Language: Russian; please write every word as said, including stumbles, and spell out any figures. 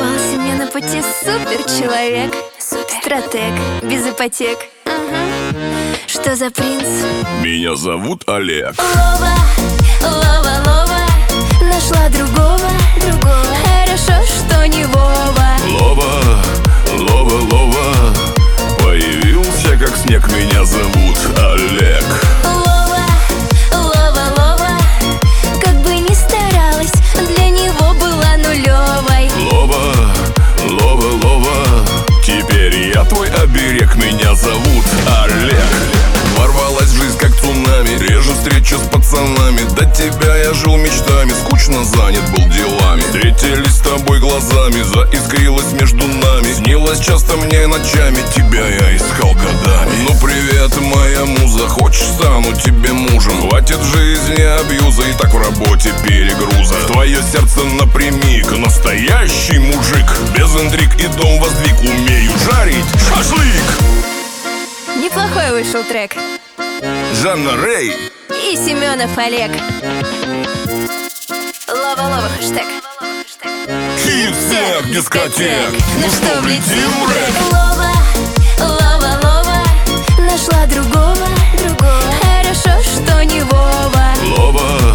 Попался мне на пути супер человек, супер стратег, без ипотек. Угу. Что за принц? Меня зовут Олег. Лова, лова, лова, нашла другого, другого. Хорошо, что не Вова. Лова, лова, лова, появился как снег. Меня зовут Олег. Лова, лова, лова, как бы ни старалась, для него была нулевой. Лова, лова, лова, теперь я твой оберег. Меня зовут Олег. Ворвалась в жизнь как цунами, реже встречу с пацанами. До тебя я жил мечтами, скучно занят был делами. Встретились с тобой глазами, заискрилась между нами. Снилась часто мне ночами, тебя я искал годами. Ну привет, моя муза, хочешь стану тебе мужем? Хватит жизни абьюза, и так в работе перегруза. В твое сердце напрямик, настоящий мужик. Без интриг и дом воздвиг, умею жарить шашлык. Неплохой вышел трек. Жанна Рэй И Семенов Олег. Лова-лова хэштег. хит всех дискотек. Ну что, влетим в трек? Лова, лова, лова, нашла другого, другого. Хорошо, что не Вова. Лова,